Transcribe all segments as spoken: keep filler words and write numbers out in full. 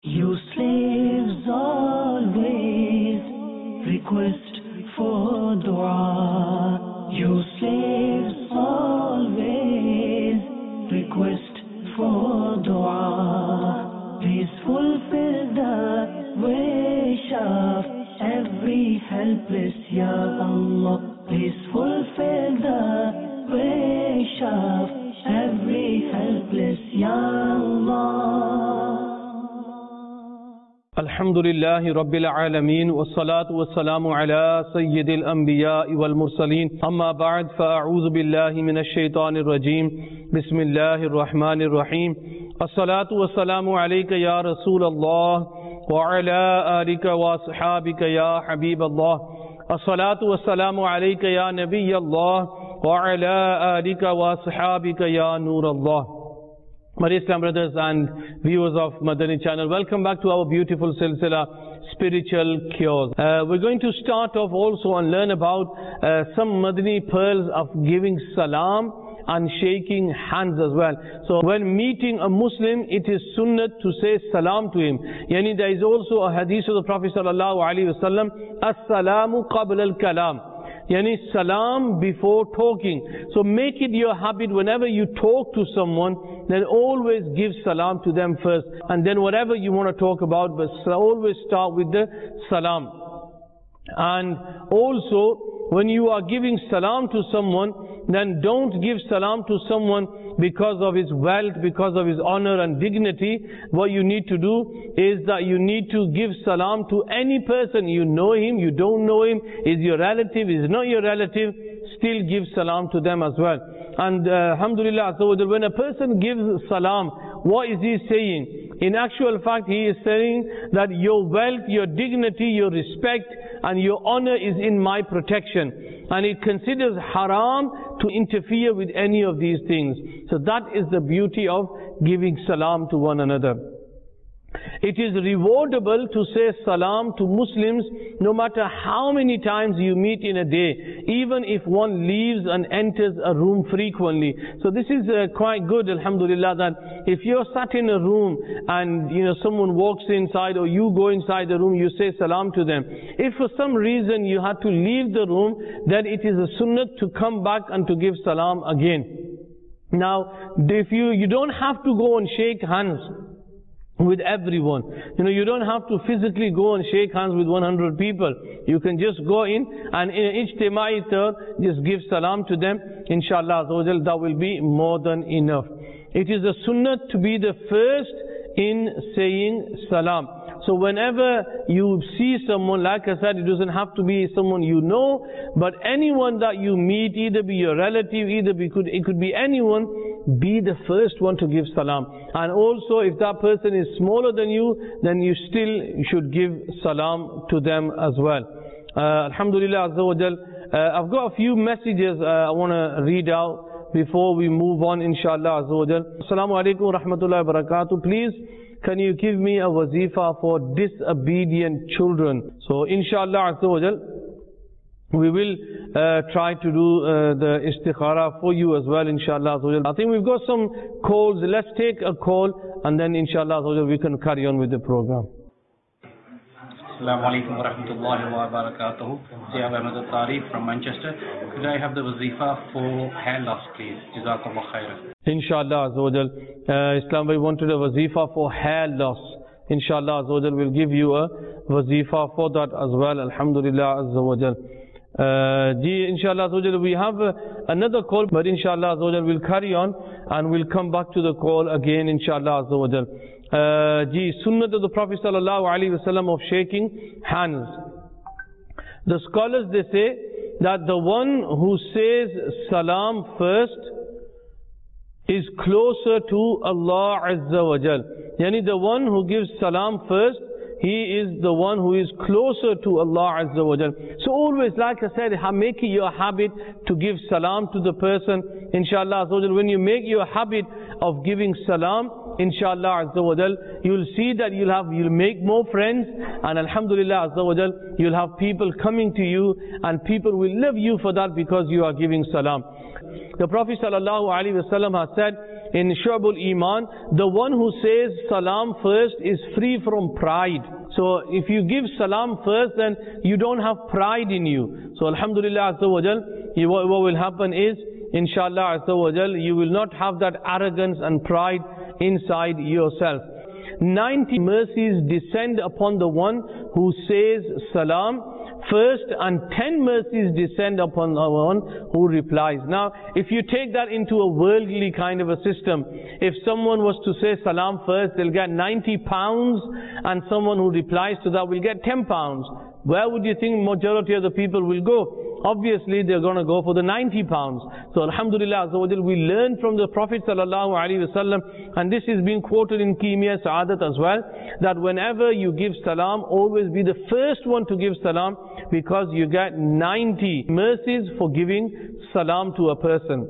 You slaves always request for dua. You slaves always request for dua. Please fulfill the wish of every helpless, Ya Allah. Please fulfill the wish of every helpless, Ya Allah. Alhamdulillahi Rabbil Alameen Wassalatu wassalamu ala Sayyidil Anbiya wal Mursaleen Amma ba'd fa'a'udhu billahi minash shaitanir rajim Bismillahir Rahmanir Rahim Assalatu wassalamu alayka ya Rasulallah wa ala alika wa ashabika ya Habiballah Assalatu wassalamu alayka ya Nabiyallah wa ala alika wa ashabika ya Nurallah. My Islam brothers and viewers of Madani channel, welcome back to our beautiful silsila, Spiritual Cures. Uh, we're going to start off also and learn about uh, some Madani pearls of giving salam and shaking hands as well. So when meeting a Muslim, it is sunnah to say salam to him. Yani there is also a hadith of the Prophet sallallahu alaihi wasallam, as-salamu qabla al-kalam. Yani salam before talking. So make it your habit whenever you talk to someone, then always give salam to them first. And then whatever you want to talk about, but always start with the salam. And also, when you are giving salam to someone, then don't give salam to someone because of his wealth, because of his honor and dignity. What you need to do is that you need to give salam to any person. You know him, you don't know him, is your relative, is not your relative, still give salam to them as well. And uh, alhamdulillah, so when a person gives salam, what is he saying? In actual fact, he is saying that your wealth, your dignity, your respect and your honor is in my protection. And it considers haram to interfere with any of these things. So that is the beauty of giving salam to one another. It is rewardable to say salam to Muslims no matter how many times you meet in a day, even if one leaves and enters a room frequently. So this is uh, quite good, alhamdulillah, that if you're sat in a room and you know someone walks inside or you go inside the room, you say salam to them. If for some reason you had to leave the room, then it is a sunnah to come back and to give salam again. Now, if you, you don't have to go and shake hands with everyone. You know, you don't have to physically go and shake hands with one hundred people. You can just go in and in each tema'itar, just give salam to them. Inshallah, that will be more than enough. It is a sunnah to be the first in saying salam. So whenever you see someone, like I said, it doesn't have to be someone you know, but anyone that you meet, either be your relative, either be, could, it could be anyone, be the first one to give salam. And also, if that person is smaller than you, then you still should give salam to them as well. Uh, Alhamdulillah Azza wa Jal. Uh, I've got a few messages uh, I want to read out before we move on, inshallah Azza wa Jal. Assalamu alaikum wa rahmatullahi wa barakatuh. Please, can you give me a wazifa for disobedient children? So, inshallah Azza wa Jal, we will uh, try to do uh, the istikhara for you as well, inshallah. I think we've got some calls. Let's take a call and then inshallah we can carry on with the program. Assalamu alaikum wa rahmatullahi wa barakatuh. Ziya Ahmed Tarif from Manchester. Could I have the wazifa for hair loss, please? Jazakallah khairan. Inshallah Azawajal. Uh, Islam, we wanted a wazifa for hair loss. Inshallah Azawajal will give you a wazifa for that as well. Alhamdulillah Azawajal. Uh, inshallah we have uh, another call, but inshallah we'll carry on and we'll come back to the call again, inshallah. Uh, sunnah of the Prophet sallallahu alaihi wasallam of shaking hands. The scholars, they say that the one who says salam first is closer to Allah Azza wa Jal. Yani the one who gives salam first, he is the one who is closer to Allah Azza wa Jal. So always, like I said, make it your habit to give salam to the person. Inshallah Azza wa Jal, when you make your habit of giving salam, inshallah Azza wa Jal, you'll see that you'll have, you'll make more friends, and alhamdulillah Azza wa Jal, you'll have people coming to you, and people will love you for that because you are giving salam. The Prophet sallallahu alaihi wasallam has said, in Shu'abul Iman, the one who says salam first is free from pride. So if you give salam first, then you don't have pride in you. So alhamdulillah azza wa jal, what will happen is, inshallah azza wa jal, you will not have that arrogance and pride inside yourself. ninety mercies descend upon the one who says salam first, and ten mercies descend upon the one who replies. Now, if you take that into a worldly kind of a system, if someone was to say salam first, they'll get ninety pounds, and someone who replies to that will get ten pounds. Where would you think majority of the people will go? Obviously, they're going to go for the ninety pounds. So, alhamdulillah, we learn from the Prophet sallallahu alaihi wasallam, and this is being quoted in Kimia Sa'adat as well, that whenever you give salam, always be the first one to give salam, because you get ninety mercies for giving salam to a person.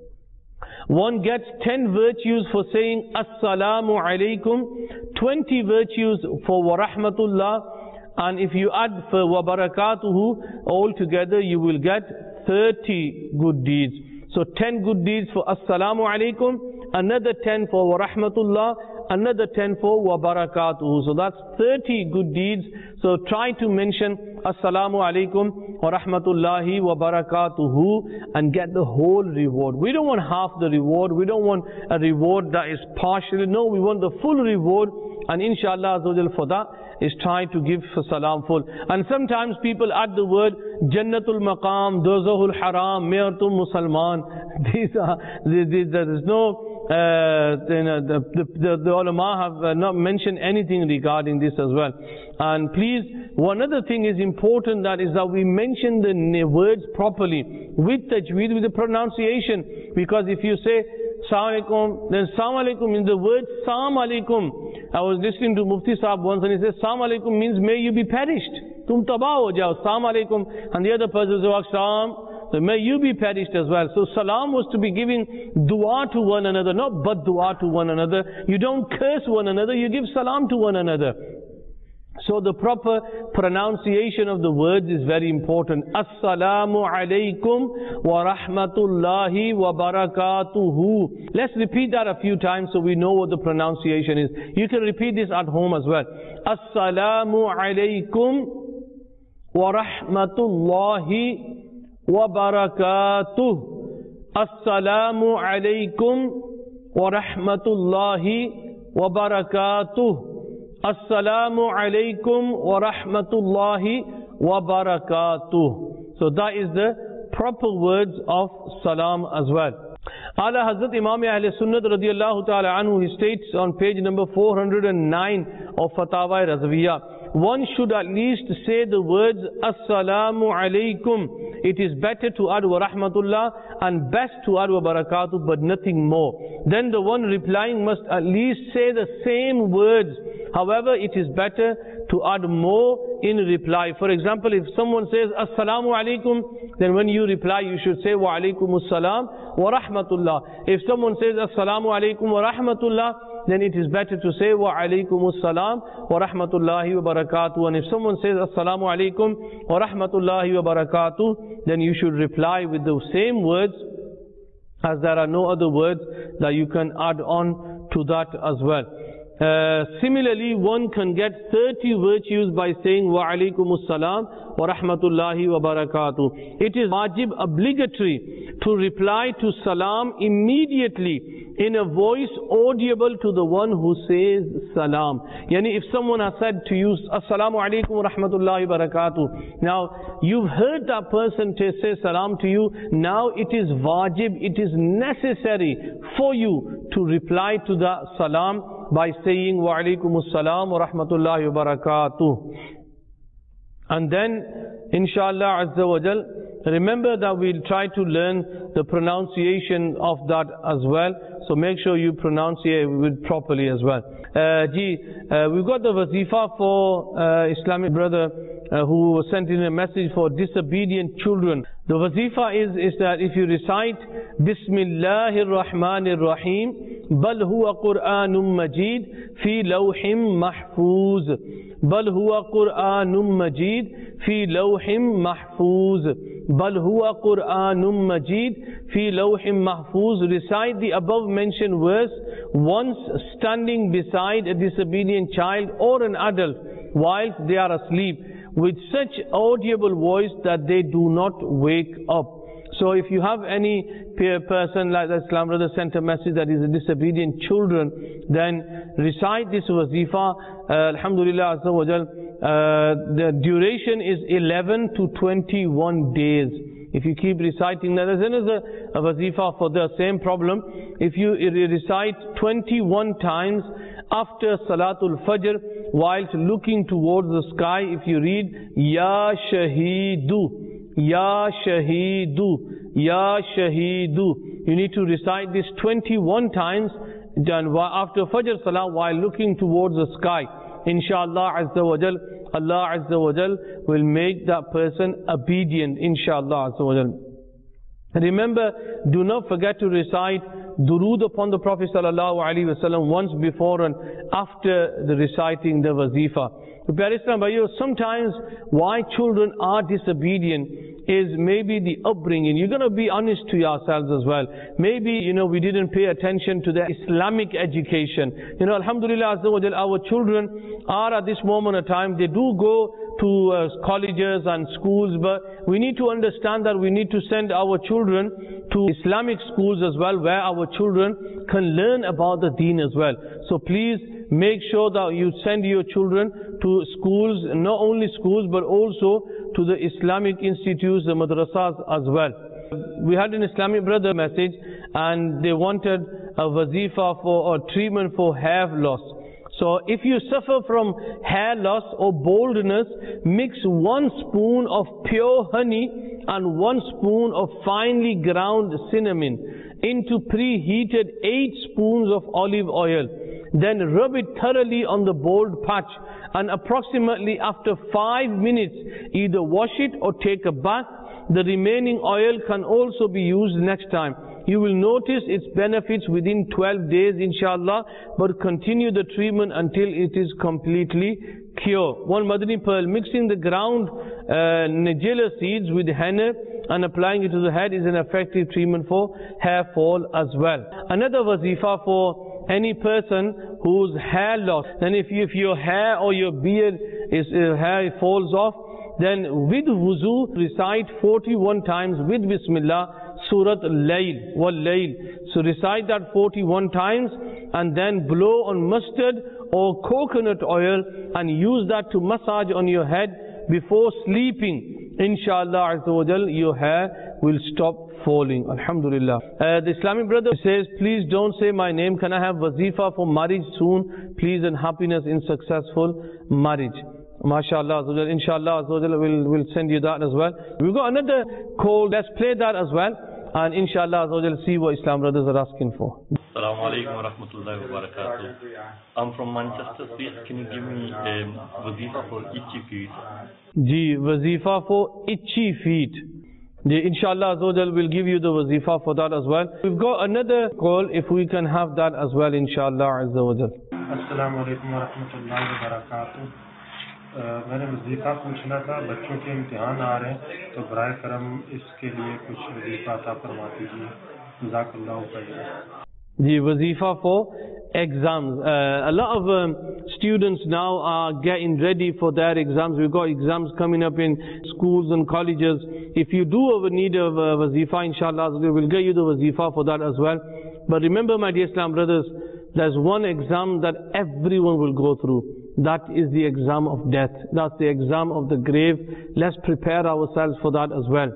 One gets ten virtues for saying Assalamu alaikum, twenty virtues for wa rahmatullah, and if you add for wa barakatuhu, altogether you will get thirty good deeds. So ten good deeds for Assalamu alaikum, another ten for wa rahmatullah, another ten for wa barakatuhu. So that's thirty good deeds. So try to mention Assalamu alaikum wa rahmatullahi wa barakatuhu and get the whole reward. We don't want half the reward. We don't want a reward that is partial. No, we want the full reward. And inshallah for that is try to give salam full. And sometimes people add the word Jannatul Maqam, Dozahul Haram, Mayartul Musalman. These are, these, there is no Uh, the, the, the, the ulama have uh, not mentioned anything regarding this as well. And please, one other thing is important, that is that we mention the words properly with tajweed, with the pronunciation. Because if you say Assalamu alaikum, then Assalamu alaikum means the word Assalamu alaikum. I was listening to Mufti Sahab once, and he says Assalamu alaikum means may you be perished. Tum tabah ho jao, Assalamu alaikum. And the other person says Assalamu. So may you be perished as well. So salam was to be giving dua to one another, not but dua to one another. You don't curse one another, you give salam to one another. So the proper pronunciation of the words is very important. Assalamu alaikum wa rahmatullahi wa barakatuhu. Let's repeat that a few times so we know what the pronunciation is. You can repeat this at home as well. Assalamu alaikum wa rahmatullahi wa barakatuh. Assalamu alaikum wa rahmatullahi wa barakatuh. Assalamu alaikum wa rahmatullahi wa barakatuh. So that is the proper words of salam as well. Ala Hazrat Imam Ahl Sunnat radiyallahu ta'ala anhu, he states on page number four hundred nine of Fatawa Razawiyah, one should at least say the words Assalamu alaikum. It is better to add wa rahmatullah and best to add wa barakatuh, but nothing more. Then the one replying must at least say the same words. However, it is better to add more in reply. For example, if someone says Assalamu alaikum, then when you reply you should say Wa alaikum assalam wa rahmatullah. If someone says Assalamu alaikum wa rahmatullah, then it is better to say Wa alaikum assalam wa rahmatullahi wa barakatuh. And if someone says Assalamu alaikum wa rahmatullahi wa barakatuh, then you should reply with the same words, as there are no other words that you can add on to that as well. Uh, similarly, one can get thirty virtues by saying Wa alaikumus salam wa rahmatullahi wa barakatuh. It is wajib, obligatory, to reply to salam immediately in a voice audible to the one who says salam. Yani if someone has said to you Assalamu alaikum wa rahmatullahi wa barakatuh, now you've heard that person to say salam to you, now it is wajib, it is necessary for you to reply to the salam by saying Wa alaikumus salam wa rahmatullahi wa barakatuh. And then inshallah azza wa jal, remember that we'll try to learn the pronunciation of that as well. So make sure you pronounce it properly as well. Uh, gee, uh, we've got the wazifa for uh, Islamic brother uh, who sent in a message for disobedient children. The wazifa is, is that if you recite Bismillahir Rahmanir Rahim, Bal huwa Qur'anum Majid fi lawhim mahfuz. Bal huwa Qur'anum Majid fi lawhim mahfuz. بَلْ هُوَ قُرْآنٌ مَجِيدٌ فِي لَوْحٍ مَحْفُوظ. Recite the above mentioned verse once standing beside a disobedient child or an adult whilst they are asleep, with such audible voice that they do not wake up. So if you have any peer person, like the Islam brother sent a message that is a disobedient children, then recite this wazifa. Uh, Alhamdulillah Azza wa Jal, uh, the duration is eleven to twenty-one days. If you keep reciting that, there's another a wazifa for the same problem. If you recite twenty-one times after Salatul Fajr, whilst looking towards the sky, if you read Ya Shaheedu, Ya Shaheedu, Ya Shaheedu, you need to recite this twenty-one times done after Fajr Salah while looking towards the sky. Inshallah Azza wa Jal, Allah Azza wa Jal will make that person obedient, Inshallah Azza wa Jal. Remember, do not forget to recite durood upon the Prophet Sallallahu Alaihi Wasallam once before and after the reciting the wazifa. Sometimes why children are disobedient is maybe the upbringing. You're going to be honest to yourselves as well. Maybe, you know, we didn't pay attention to the Islamic education. You know, Alhamdulillah Azza wa Jal, our children are at this moment of time, they do go to uh, colleges and schools, but we need to understand that we need to send our children to Islamic schools as well, where our children can learn about the deen as well. So please make sure that you send your children to schools, not only schools but also to the Islamic institutes, the madrasas as well. We had an Islamic brother message and they wanted a wazifa for or treatment for hair loss. So if you suffer from hair loss or baldness, mix one spoon of pure honey and one spoon of finely ground cinnamon into preheated eight spoons of olive oil. Then rub it thoroughly on the bald patch, and approximately after five minutes either wash it or take a bath. The remaining oil can also be used next time. You will notice its benefits within twelve days, inshallah, but continue the treatment until it is completely cured. One Madani pearl, mixing the ground uh, nigella seeds with henna and applying it to the head is an effective treatment for hair fall as well. Another wazifa for any person whose hair loss, then if, you, if your hair or your beard is uh, hair falls off, then with wuzu recite forty-one times with Bismillah Surat Layl, Wal Layl. So recite that forty-one times and then blow on mustard or coconut oil and use that to massage on your head before sleeping. Inshallah Azza wa Jal, your hair will stop falling. Alhamdulillah. Uh, the Islamic brother says, please don't say my name. Can I have wazifa for marriage soon? Please, and happiness in successful marriage. MashaAllah, inshallah, we'll, we'll send you that as well. We've got another call, let's play that as well. And inshallah, see what Islam brothers are asking for. Assalamu alaikum wa rahmatullahi wa barakatuh. I'm from Manchester Street. Can you give me a wazifa for itchy feet? Ji, wazifa for itchy feet. Ji, inshallah, we'll give you the wazifa for that as well. We've got another call, if we can have that as well, inshallah. Assalamu alaikum wa rahmatullahi wa barakatuh. मैंने वजीफ़ा पूछना था, बच्चों के इम्तिहान आ रहे हैं तो बराए करम इसके लिए कुछ वजीफ़ा अता फरमा दीजिए, जज़ाकल्लाहु खैरन। The wazifa for exams. Uh, a lot of um, students now are getting ready for their exams. We've got exams coming up in schools and colleges. If you do ever need a wazifa, inshallah, we'll get you the wazifa for that as well. But remember, my dear Islam brothers, there's one exam that everyone will go through. That is the exam of death. That's the exam of the grave. Let's prepare ourselves for that as well.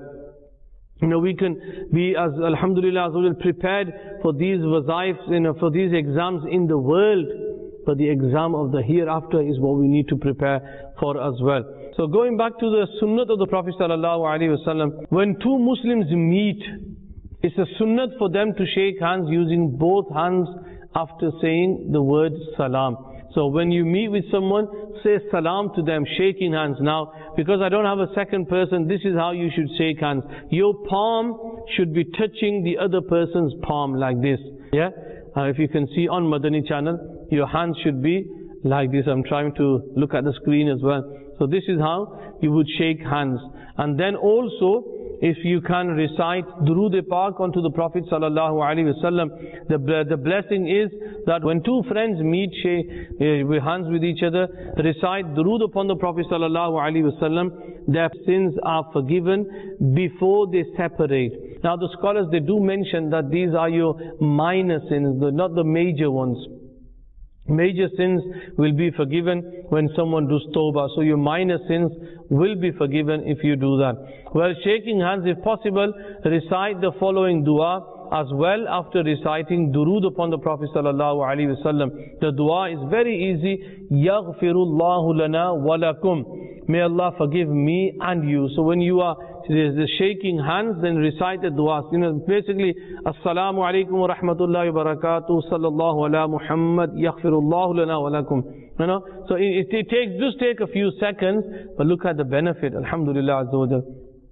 You know, we can be, as alhamdulillah, prepared for these wazaifs, you know, for these exams in the world. But the exam of the hereafter is what we need to prepare for as well. So going back to the sunnah of the Prophet sallallahu alaihi wasallam, when two Muslims meet, it's a sunnah for them to shake hands using both hands after saying the word salam. So when you meet with someone, say salam to them, shaking hands. Now, because I don't have a second person, this is how you should shake hands. Your palm should be touching the other person's palm like this. Yeah? Uh, if you can see on Madani channel, your hands should be like this. I'm trying to look at the screen as well. So this is how you would shake hands. And then also, if you can recite Durood Pak onto the Prophet sallallahu alaihi wasallam. The, the blessing is that when two friends meet, shake uh, hands with each other, recite Durood upon the Prophet sallallahu alaihi wasallam, their sins are forgiven before they separate. Now the scholars, they do mention that these are your minor sins, not the major ones. Major sins will be forgiven when someone does tawbah. So your minor sins will be forgiven if you do that. Well, shaking hands, if possible, recite the following dua as well after reciting durood upon the Prophet sallallahu alaihi wasallam. The dua is very easy. Yaghfirullahu lana wa lakum. May Allah forgive me and you. So when you are the shaking hands, then recite the dua. You know, basically, Assalamu alaikum wa rahmatullahi wa barakatuh, sallallahu ala Muhammad, yaghfirullahu lana wa lakum. You know, so it, it takes, just take a few seconds, but look at the benefit. Alhamdulillah azza wa jal.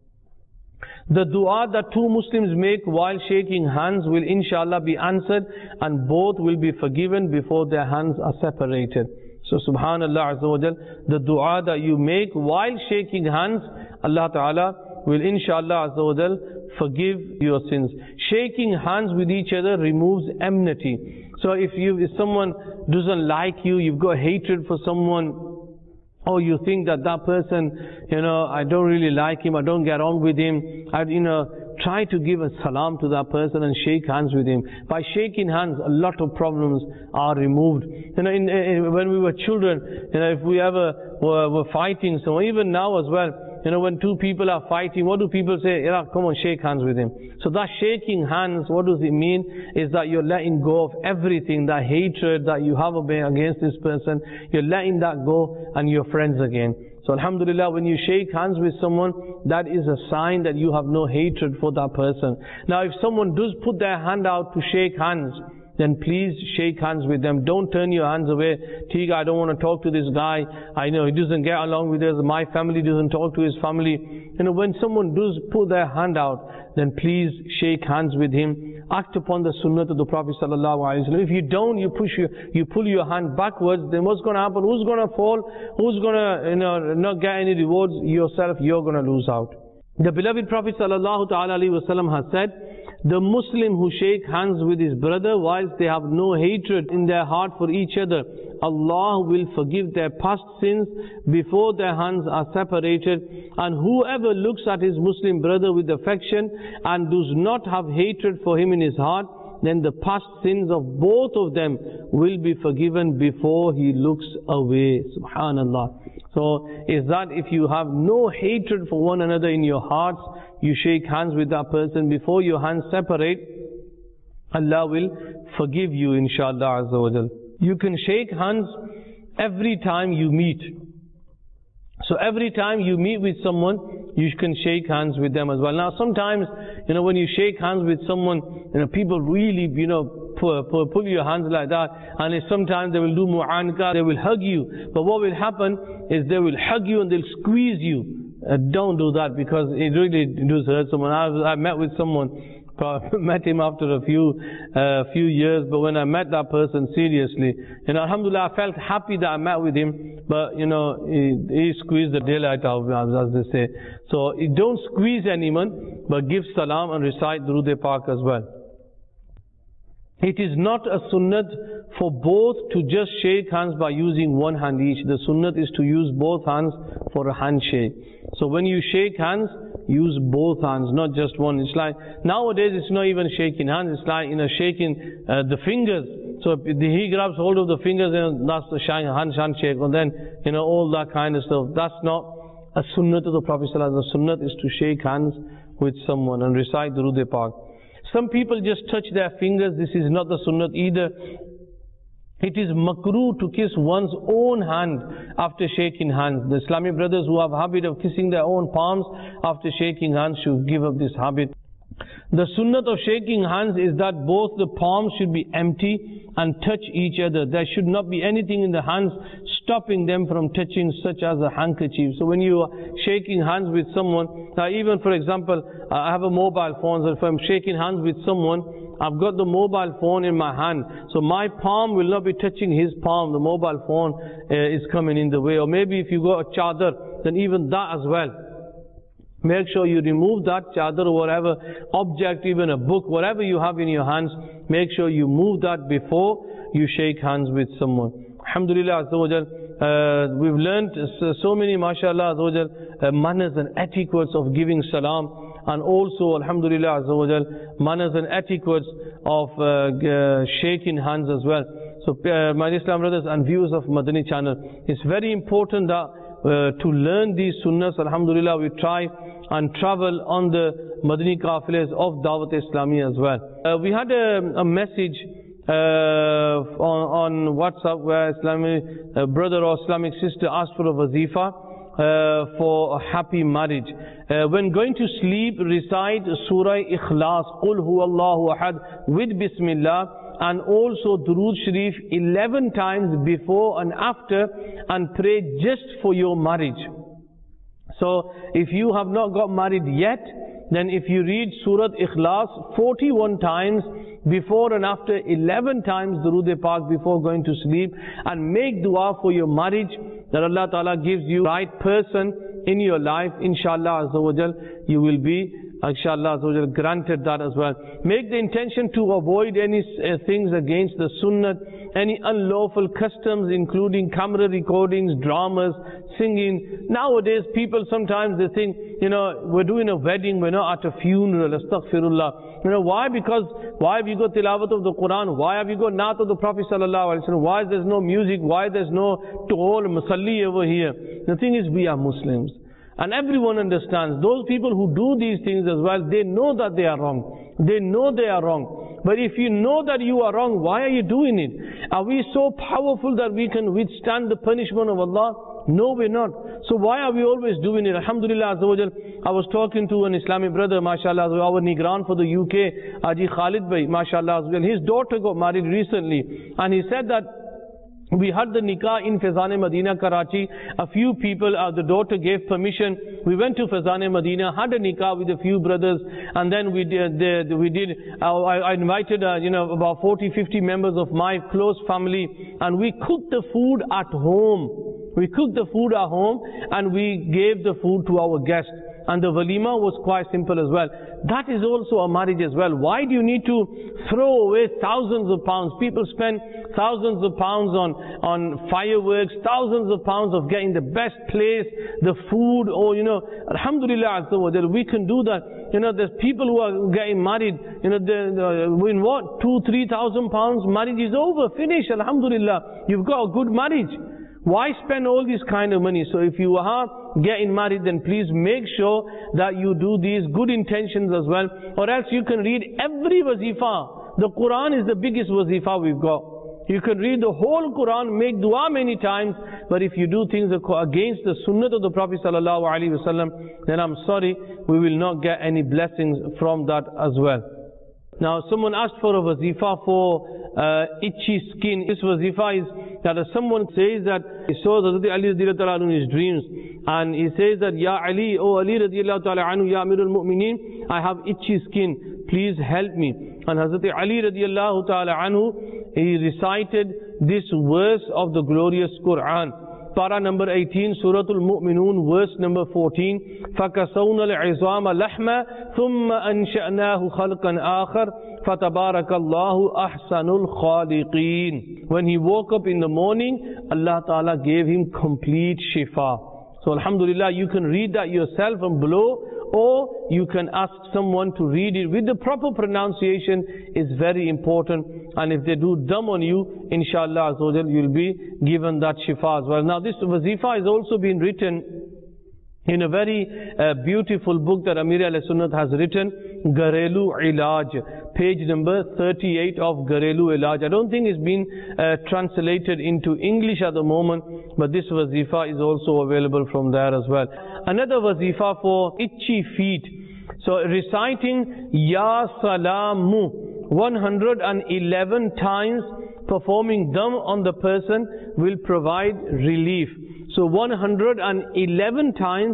The dua that two Muslims make while shaking hands will inshallah be answered, and both will be forgiven before their hands are separated. So subhanallah azza wa jal, the dua that you make while shaking hands, Allah ta'ala will inshallah azza wa jal forgive your sins. Shaking hands with each other removes enmity. So if you, if someone doesn't like you, you've got hatred for someone, or you think that that person, you know, I don't really like him, I don't get on with him, I, you know, try to give a salam to that person and shake hands with him. By shaking hands, a lot of problems are removed. You know, in, in, when we were children, you know, if we ever were, were fighting someone, even now as well, you know, when two people are fighting, what do people say? Yeah, come on, shake hands with him. So that shaking hands, what does it mean? Is that you're letting go of everything, that hatred that you have against this person, you're letting that go and you're friends again. So alhamdulillah, when you shake hands with someone, that is a sign that you have no hatred for that person. Now if someone does put their hand out to shake hands, then please shake hands with them. Don't turn your hands away. Tiga, I don't want to talk to this guy. I know he doesn't get along with us. My family doesn't talk to his family. You know, when someone does put their hand out, then please shake hands with him. Act upon the sunnah of the Prophet sallallahu alaihi wasallam. If you don't, you push your, you pull your hand backwards, then what's going to happen? Who's going to fall? Who's going to, you know, not get any rewards? Yourself, you're going to lose out. The beloved Prophet sallallahu alaihi wasallam has said, the Muslim who shake hands with his brother whilst they have no hatred in their heart for each other, Allah will forgive their past sins before their hands are separated. And whoever looks at his Muslim brother with affection and does not have hatred for him in his heart, then the past sins of both of them will be forgiven before he looks away. Subhanallah. So is that if you have no hatred for one another in your hearts, you shake hands with that person before your hands separate, Allah will forgive you inshallah azza wa jal. You can shake hands every time you meet. So every time you meet with someone, you can shake hands with them as well. Now sometimes, you know, when you shake hands with someone, you know, people really, you know, pull, pull, pull your hands like that. And sometimes they will do mu'anka, they will hug you. But what will happen is they will hug you and they'll squeeze you. Uh, don't do that, because it really does hurt someone. I, I met with someone, met him after a few uh, few years, but when I met that person seriously, you know, alhamdulillah, I felt happy that I met with him, but you know, he, he squeezed the daylight out of me, as they say. So don't squeeze anyone, but give salam and recite Durood Pak as well. It is not a sunnat for both to just shake hands by using one hand each. The sunnat is to use both hands for a handshake. So when you shake hands, use both hands, not just one. It's like, nowadays it's not even shaking hands, it's like, you know, shaking uh, the fingers. So if he grabs hold of the fingers, and that's the hand handshake, and then, you know, all that kind of stuff. That's not a sunnat of the Prophet ﷺ. The sunnat is to shake hands with someone and recite Durood Pak. Some people just touch their fingers. This is not the sunnat either. It is makruh to kiss one's own hand after shaking hands. The Islamic brothers who have a habit of kissing their own palms after shaking hands should give up this habit. The sunnat of shaking hands is that both the palms should be empty and touch each other. There should not be anything in the hands stopping them from touching, such as a handkerchief. So when you are shaking hands with someone, now even for example, I have a mobile phone, so if I'm shaking hands with someone, I've got the mobile phone in my hand, so my palm will not be touching his palm. The mobile phone uh, is coming in the way. Or maybe if you got a chadar, then even that as well. Make sure you remove that chadar or whatever object, even a book, whatever you have in your hands, make sure you move that before you shake hands with someone. Alhamdulillah Azza wa Jal, uh, we've learned so, so many, mashallah Azza wa Jal, uh, manners and etiquettes of giving salam, and also, alhamdulillah Azza wa Jal, manners and etiquettes of uh, uh, shaking hands as well. So, uh, my Islam brothers and viewers of Madani channel, it's very important that uh, to learn these sunnahs. Alhamdulillah, we try and travel on the Madani Qafilas of Dawat Islami as well. Uh, we had a, a message Uh, on, on WhatsApp where Islamic uh, brother or Islamic sister asked for a wazifa uh, for a happy marriage. Uh, when going to sleep, recite Surah Ikhlas, Qul Huwallahu Ahad with Bismillah, and also Durood Sharif eleven times before and after, and pray just for your marriage. So if you have not got married yet, then if you read Surah Ikhlas forty-one times before and after, eleven times Durood Pak before going to sleep, and make dua for your marriage, that Allah Ta'ala gives you the right person in your life, inshallah Azza wa Jal, you will be, inshallah Azza wa Jal, granted that as well. Make the intention to avoid any uh, things against the sunnah, any unlawful customs, including camera recordings, dramas, singing. Nowadays, people sometimes they think, you know, we're doing a wedding, we're not at a funeral, astaghfirullah. You know, why? Because, why have you got tilawat of the Quran? Why have you got naat of the Prophet sallallahu alaihi wasallam? Why there's no music? Why there's no toll, musalli over here? The thing is, we are Muslims. And everyone understands, those people who do these things as well, they know that they are wrong. They know they are wrong. But if you know that you are wrong, why are you doing it? Are we so powerful that we can withstand the punishment of Allah? No, we're not. So why are we always doing it? Alhamdulillah Azza wa Jal, I was talking to an Islamic brother, mashallah, our Nigran for the U K, Haji Khalid Bhai, mashallah Azza wa Jal. His daughter got married recently, and he said that we had the nikah in Faizan Medina, Karachi. A few people, uh, the daughter gave permission. We went to Faizan Medina, had a nikah with a few brothers, and then we did, the, we did uh, I, I invited, uh, you know, about forty, fifty members of my close family, and we cooked the food at home. We cooked the food at home, and we gave the food to our guests. And the walima was quite simple as well. That is also a marriage as well. Why do you need to throw away thousands of pounds? People spend thousands of pounds on, on fireworks, thousands of pounds of getting the best place, the food, or, you know, alhamdulillah, we can do that. You know, there's people who are getting married, you know, the, the, in what, two, three thousand pounds, marriage is over, finish, alhamdulillah. You've got a good marriage. Why spend all this kind of money? So if you are getting married, then please make sure that you do these good intentions as well, or else you can read every wazifa. The Quran is the biggest wazifa we've got. You can read the whole Quran, make dua many times, but if you do things against the sunnah of the Prophet sallallahu alaihi wasallam, then I'm sorry, we will not get any blessings from that as well. Now, someone asked for a wazifa for uh, itchy skin. This wazifa is that someone says that he saw Hazrat Ali radiallahu ta'ala anhu in his dreams, and he says that, Ya Ali, O Ali radiallahu ta'ala anhu, Ya Amirul Mu'mineen, I have itchy skin, please help me. And Hazrat Ali radiallahu ta'ala anhu, he recited this verse of the glorious Quran. Para number eighteen, Surah Al-Mu'minun, verse number fourteen. فَكَسَوْنَا الْعِظَامَ لَحْمًا ثُمَّ أَنْشَأْنَاهُ خَلْقًا آخَرَ فَتَبَارَكَ اللَّهُ أَحْسَنُ الْخَالِقِينَ. When he woke up in the morning, Allah Ta'ala gave him complete shifa. So alhamdulillah, you can read that yourself and below, or you can ask someone to read it with the proper pronunciation. Is very important, and if they do dumb on you, inshallah you'll be given that shifa as well. Now this wazifa has also been written in a very uh, beautiful book that Amir al-Sunnat has written, Garelu Ilaj, page number thirty-eight of Garelu Ilaj. I don't think it's been uh, translated into English at the moment, but this wazifa is also available from there as well. Another wazifa for itchy feet. So reciting Ya Salamu one hundred eleven times, performing dam on the person will provide relief. So one hundred eleven times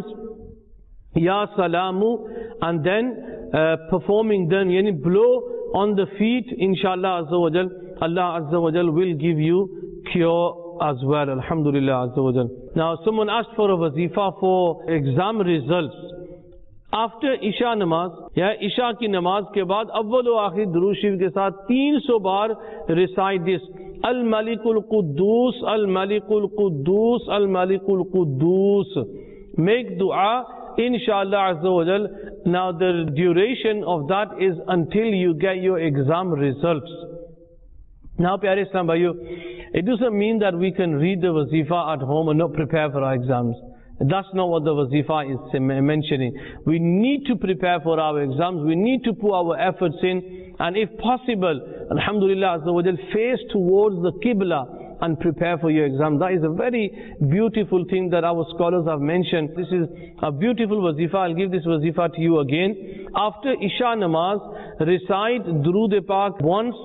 Ya Salamu, and then uh, performing dam, yani blow on the feet, inshallah Azza wa Jal, Allah Azza wa Jal will give you cure as well, alhamdulillah Azza wa Jal. Now someone asked for a wazifa for exam results. after Isha namaz, या Isha की नमाज के बाद अव्वल व आखिर दुरूद शरीफ के साथ तीन सौ बार recite this Al Malikul Quddus, Al Malikul Quddus, Al Malikul Quddus. Make dua, inshallah Azza wa Jal. Now the duration of that is until you get your exam results. Now, Pyare Islam Bhaiyo, it doesn't mean that we can read the wazifa at home and not prepare for our exams. That's not what the wazifa is mentioning. We need to prepare for our exams. We need to put our efforts in. And if possible, alhamdulillah, Azza wa Jal, face towards the Qibla and prepare for your exam. That is a very beautiful thing that our scholars have mentioned. This is a beautiful wazifa. I'll give this wazifa to you again. After Isha namaz, recite Durood Pak once,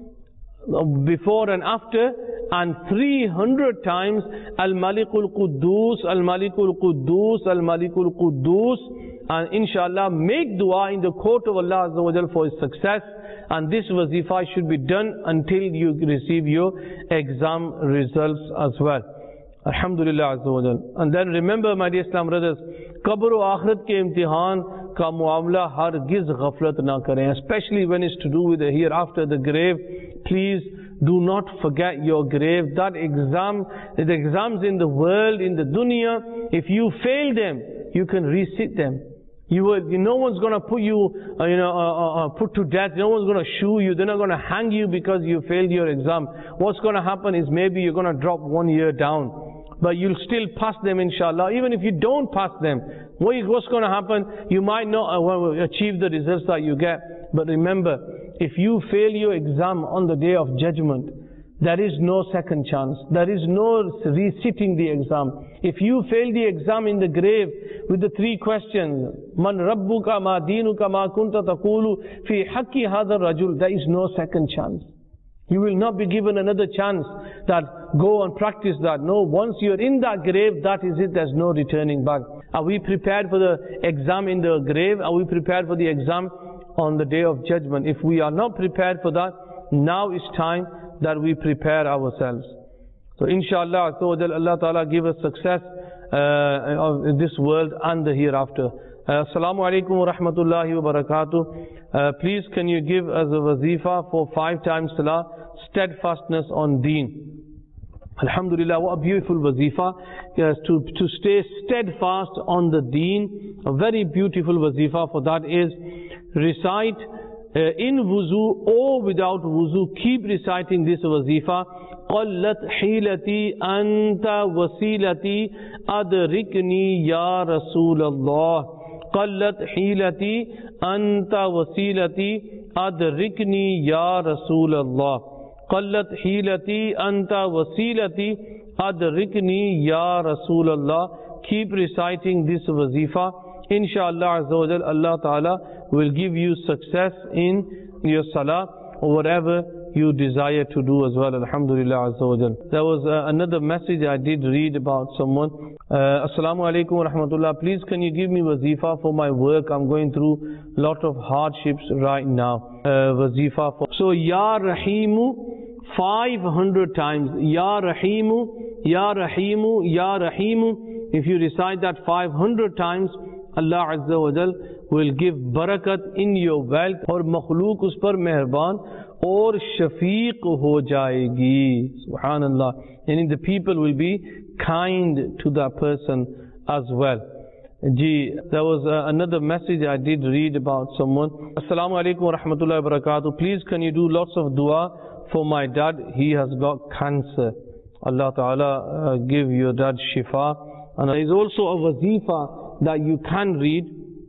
before and after, and three hundred times Al Malikul Quddus, Al Malikul Quddus, Al Malikul Quddus, and inshallah make dua in the court of Allah Azza wa Jal for his success. And this wazifa should be done until you receive your exam results as well. Alhamdulillah Azza wa Jal. And then remember, my dear Islam brothers, Qabr o Akhirat ke imtihan ka muamla hargiz ghaflat na kare, especially when it's to do with the hereafter, the grave. Please do not forget your grave. That exam, the exams in the world, in the dunya, if you fail them, you can resit them. You will, no one's going to put you, uh, you know, uh, uh, put to death. No one's going to shoot you. They're not going to hang you because you failed your exam. What's going to happen is maybe you're going to drop one year down. But you'll still pass them, inshallah. Even if you don't pass them, what's going to happen? You might not uh, achieve the results that you get. But remember, if you fail your exam on the day of judgment, there is no second chance. There is no resitting the exam. If you fail the exam in the grave with the three questions, Man Rabbuka ma dinuka ma kunta taqulu fi haqqi hadha rajul, there is no second chance. You will not be given another chance that go and practice that. No, once you're in that grave, that is it. There's no returning back. Are we prepared for the exam in the grave? Are we prepared for the exam on the day of judgment? If we are not prepared for that, now is time that we prepare ourselves. So inshallah, Allah Ta'ala give us success uh, in this world and the hereafter. Uh, Assalamu alaikum wa rahmatullahi wa barakatuh. Uh, please can you give us a wazifa for five times salah, steadfastness on deen. Alhamdulillah, what a beautiful wazifa. Yes, to, to stay steadfast on the deen. A very beautiful wazifa for that is recite uh, in wuzu or without wuzu. Keep reciting this wazifa. قَلَّتْ حِيلَتِي أَنْتَ وَسِيلَتِي أَدْرِكْنِي يَا رَسُولَ اللَّهِ قَلَّتْ حِيلَتِي أَنْتَ وَسِيلَتِي أَدْرِكْنِي يَا رَسُولَ اللَّهِ قَلَّتْ حِيلَتِي أَنْتَ وَسِيلَتِي أَدْرِكْنِي يَا رَسُولَ اللَّهِ. Keep reciting this wazifa. Inshallah Azza wa Jal, Allah Ta'ala will give you success in your salah or whatever you desire to do as well. Alhamdulillah Azza wa Jal. There was uh, another message I did read about someone. Uh, Assalamu alaikum wa rahmatullah. Please can you give me wazifa for my work? I'm going through a lot of hardships right now. Uh, wazifa for. So Ya Rahimu five hundred times. Ya Rahimu, Ya Rahimu, Ya Rahimu. If you recite that five hundred times, Allah Azza wa Jal will give barakat in your wealth और मखलूक उस पर मेहरबान और शफीक हो जाएगी. Subhanallah. And the people will be kind to that person as well. Gee, there was uh, another message I did read about someone. Assalamu alaikum wa rahmatullahi wa barakatuh. Please can you do lots of dua for my dad? He has got cancer. Allah Ta'ala uh, give your dad shifa. And there is also a wazifa that you can read.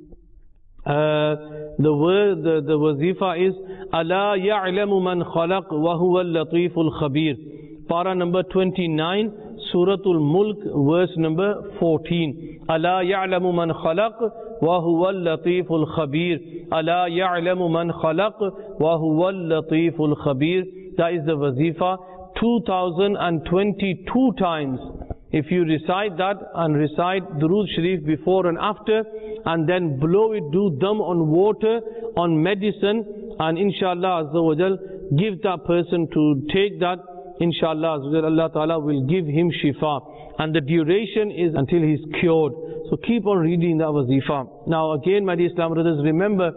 Uh, the word, the, the wazifa is Ala ya'lamu man khalaq wa huwa al-latiful khabir. Para number twenty-nine, Suratul Mulk, verse number fourteen. Ala ya'lamu man khalaq wa huwa al-latiful khabir. Ala ya'lamu man khalaq wa huwa al-latiful khabir. That is the wazifa two thousand twenty-two times. If you recite that and recite Durood Sharif before and after, and then blow it, do dum on water, on medicine, and inshallah Azza wa Jal, give that person to take that inshallah, Allah Ta'ala will give him shifa. And the duration is until he's cured. So keep on reading the wazifa. Now again, my dear Islam brothers, remember,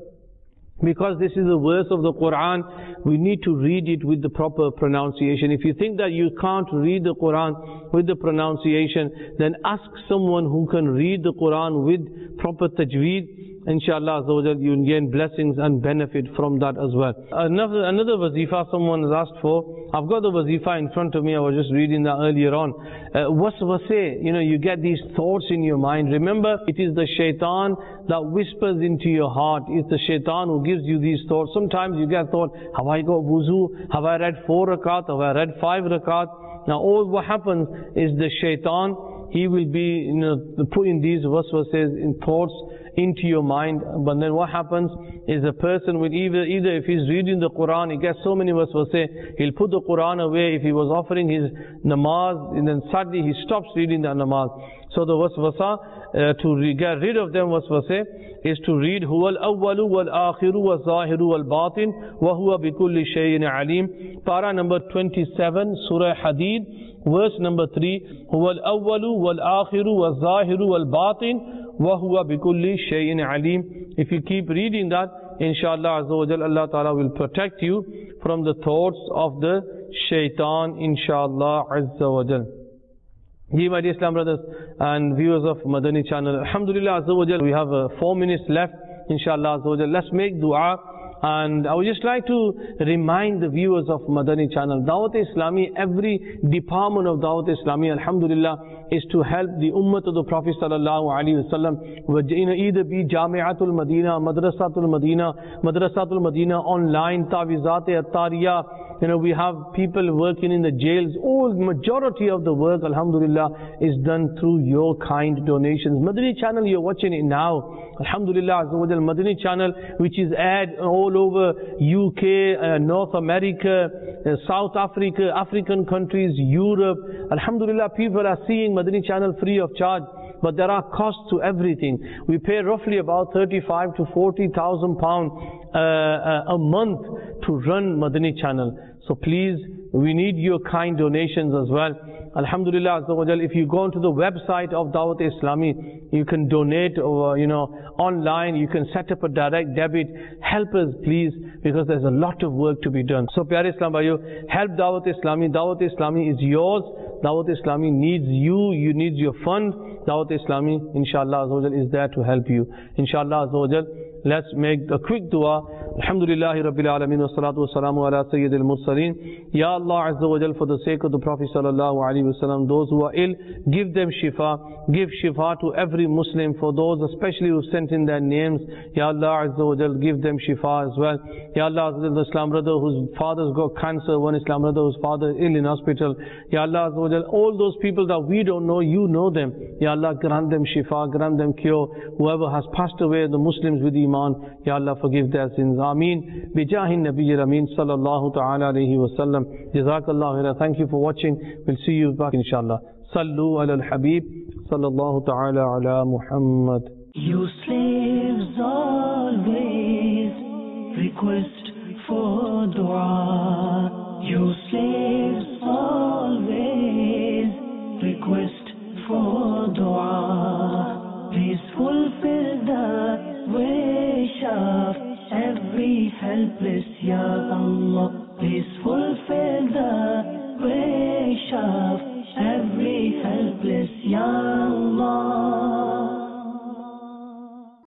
because this is a verse of the Quran, we need to read it with the proper pronunciation. If you think that you can't read the Quran with the pronunciation, then ask someone who can read the Quran with proper tajweed. Inshallah, you'll gain blessings and benefit from that as well. Another, another wazifa someone has asked for. I've got the wazifa in front of me. I was just reading that earlier on. Uh, waswase, you know, you get these thoughts in your mind. Remember, it is the shaitan that whispers into your heart. It's the shaitan who gives you these thoughts. Sometimes you get thought, have I got wuzu? Have I read four rakat? Have I read five rakat? Now all what happens is the shaitan, he will be, you know, putting these waswases in thoughts into your mind. But then what happens is a person will either, either if he's reading the Quran, he gets so many waswase, he'll put the Quran away. If he was offering his namaz, and then suddenly he stops reading the namaz. So the waswasa, uh, to get rid of them waswase, is to read huwa al-awwalu wal-akhiru wal-zahiru wal-batin wa huwa bikulli shay'in alim. Para number twenty-seven, Surah Hadid, verse number three, huwa al-awwalu wal-akhiru wal-zahiru wal-batin wa huwa bikulli shay'in alim. If you keep reading that, inshallah azza wa jal, Allah Ta'ala will protect you from the thoughts of the shaitan, inshallah azza wa jal. Ye my dear Islam brothers and viewers of Madani channel, alhamdulillah azza wa jal, we have uh, four minutes left, inshallah azza wa jal. Let's make dua. And I would just like to remind the viewers of Madani channel, Dawat Islami, every department of Dawat Islami, alhamdulillah, is to help the ummah of the Prophet sallallahu alaihi wasallam, either be Jami'atul Madina, Madrasatul Madina, Madrasatul Madina online, Tawizat at-Tariya. You know, we have people working in the jails. All majority of the work, alhamdulillah, is done through your kind donations. Madani channel, you're watching it now. Alhamdulillah, Madani channel, which is aired all over U K, uh, North America, uh, South Africa, African countries, Europe. Alhamdulillah, people are seeing Madani channel free of charge. But there are costs to everything. We pay roughly about thirty-five to forty thousand pounds uh, a month to run Madani channel. So please, we need your kind donations as well. Alhamdulillah, if you go onto the website of Dawat Islami, you can donate over, you know, online. You can set up a direct debit. Help us, please, because there's a lot of work to be done. So, Pyare Islam Bhaiyo, help Dawat Islami. Dawat Islami is yours. Dawat Islami needs you. You need your fund. Dawat Islami, inshallah, is there to help you. Inshallah, let's make a quick dua. Alhamdulillahi Rabbil Alameen wa salatu wa salamu ala Sayyidil Mursaleen. Ya Allah Azza wa Jal, for the sake of the Prophet sallallahu alaihi wasallam, those who are ill, give them shifa. Give shifa to every Muslim. For those especially who sent in their names, Ya Allah Azza wa Jal, give them shifa as well. Ya Allah Azza wa Jal, the Islam brother whose father's got cancer, one Islam brother whose father is ill in hospital. Ya Allah Azza wa Jal, all those people that we don't know, you know them. Ya Allah, grant them shifa, grant them cure. Whoever has passed away, the Muslims with Iman, Ya Allah, forgive their sins. Ameen. Bijahin Nabiyyil Ameen sallallahu ta'ala alayhi wa sallam. Jazakallahu khaira. Thank you for watching. We'll see you back inshallah. Sallu ala al-Habib sallallahu ta'ala ala Muhammad. You slaves always request for dua. You slaves always request for dua. Please fulfill the wish of every helpless, Ya Allah. Please fulfill the wish of every helpless, Ya Allah.